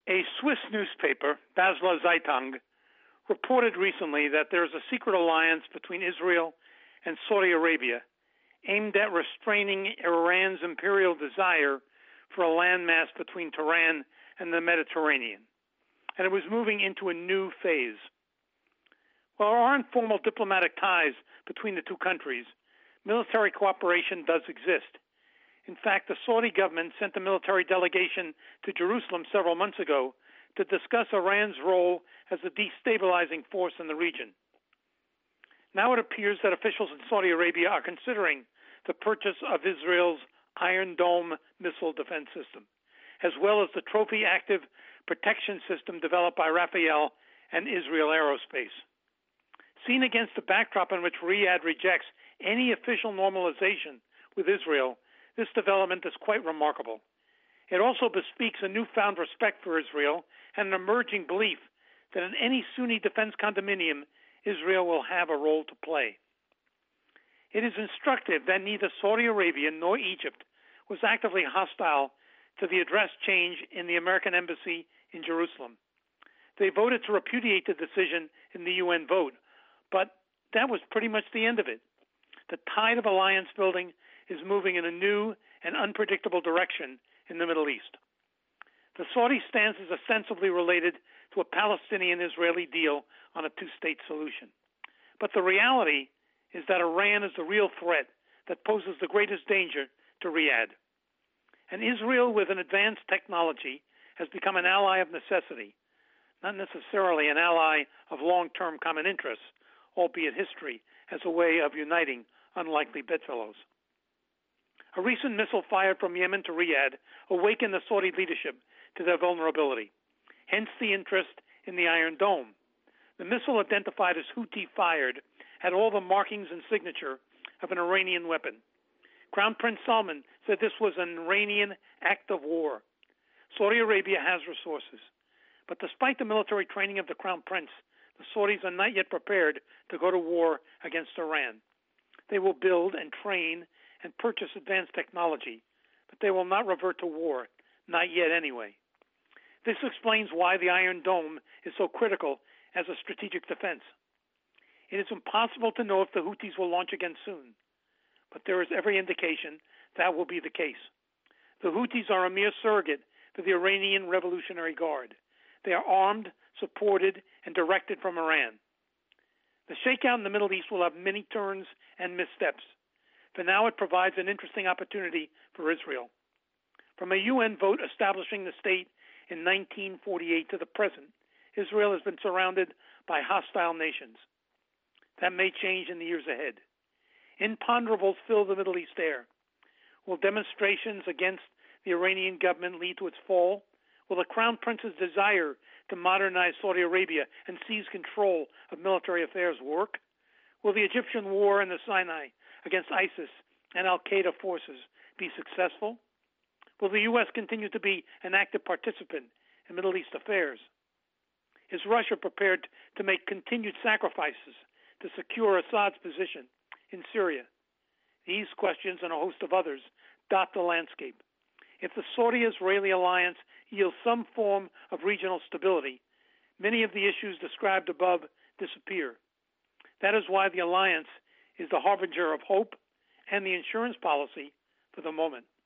A Swiss newspaper, Basler Zeitung, reported recently that there is a secret alliance between Israel and Saudi Arabia aimed at restraining Iran's imperial desire for a landmass between Tehran and the Mediterranean, and it was moving into a new phase. While there aren't formal diplomatic ties between the two countries, military cooperation does exist. In fact, the Saudi government sent a military delegation to Jerusalem several months ago to discuss Iran's role as a destabilizing force in the region. Now it appears that officials in Saudi Arabia are considering the purchase of Israel's Iron Dome missile defense system, as well as the Trophy Active Protection System developed by Rafael and Israel Aerospace. Seen against the backdrop in which Riyadh rejects any official normalization with Israel, this development is quite remarkable. It also bespeaks a newfound respect for Israel and an emerging belief that in any Sunni defense condominium, Israel will have a role to play. It is instructive that neither Saudi Arabia nor Egypt was actively hostile to the address change in the American embassy in Jerusalem. They voted to repudiate the decision in the UN vote, but that was pretty much the end of it. The tide of alliance building is moving in a new and unpredictable direction in the Middle East. The Saudi stance is ostensibly related to a Palestinian-Israeli deal on a two-state solution. But the reality is that Iran is the real threat that poses the greatest danger to Riyadh. And Israel, with an advanced technology, has become an ally of necessity, not necessarily an ally of long-term common interests, albeit history has a way of uniting unlikely bedfellows. A recent missile fired from Yemen to Riyadh awakened the Saudi leadership to their vulnerability, hence the interest in the Iron Dome. The missile, identified as Houthi-fired, had all the markings and signature of an Iranian weapon. Crown Prince Salman said this was an Iranian act of war. Saudi Arabia has resources, but despite the military training of the Crown Prince, the Saudis are not yet prepared to go to war against Iran. They will build and train and purchase advanced technology, but they will not revert to war, not yet anyway. This explains why the Iron Dome is so critical as a strategic defense. It is impossible to know if the Houthis will launch again soon, but there is every indication that will be the case. The Houthis are a mere surrogate for the Iranian Revolutionary Guard. They are armed, supported, and directed from Iran. The shakeout in the Middle East will have many turns and missteps. For now, it provides an interesting opportunity for Israel. From a UN vote establishing the state in 1948 to the present, Israel has been surrounded by hostile nations. That may change in the years ahead. Imponderables fill the Middle East air. Will demonstrations against the Iranian government lead to its fall? Will the Crown Prince's desire to modernize Saudi Arabia and seize control of military affairs work? Will the Egyptian war in the Sinai against ISIS and al-Qaeda forces be successful? Will the U.S. continue to be an active participant in Middle East affairs? Is Russia prepared to make continued sacrifices to secure Assad's position in Syria? These questions and a host of others dot the landscape. If the Saudi-Israeli alliance yields some form of regional stability, many of the issues described above disappear. That is why the alliance is the harbinger of hope and the insurance policy for the moment.